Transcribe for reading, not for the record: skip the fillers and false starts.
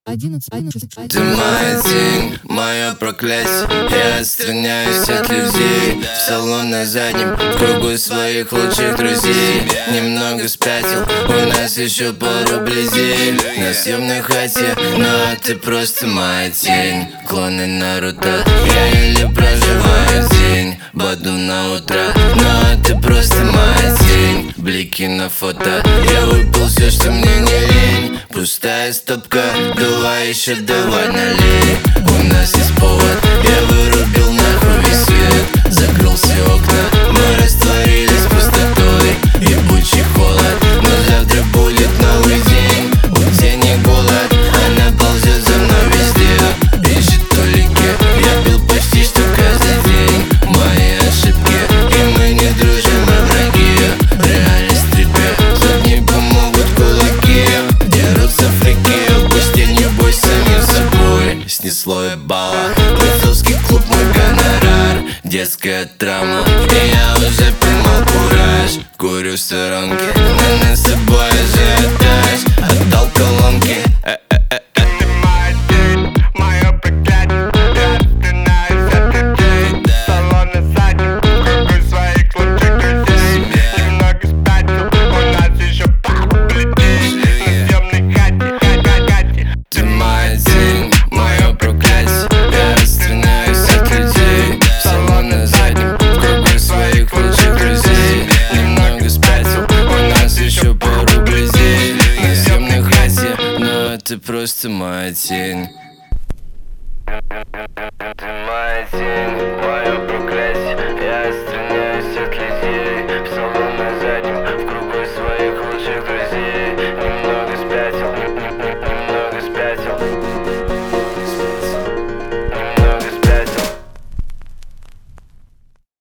Ты моя тень, мое проклятие. Я отстраняюсь от людей. В салон на заднем, в кругу своих лучших друзей. Немного спятил, у нас еще пару близей. На съемной хате, но ты просто моя тень. Клоны Наруто, я еле проживаю день. Баду на утро, но ты просто моя тень. Блики на фото, я выпил все, что мне не лень. Пустая стопка, давай еще, давай налей. У нас есть повод, я вырубил нахуй весь свет. Закрыл все окна, мы растворились пустотой. Ебучий холод, но завтра будет новый день. У денег голод, она ползет за мной везде. Ищет улики, я пил почти что каждый день. Мои ошибки, и мы не дружим, а враги. Реальность в трипе, тут не помогут кулаки. Дерутся фрики, пусть не бойся самим собой. Снесло ебало, бойцовский клуб, мой гонорар. Детская травма, и я уже поймал кураж. Курю в сторонке, но над собой ажиотаж. Отдал колонки, ты просто моя тень. Ты моя тень, мое проклятие. Я отстраняюсь от людей.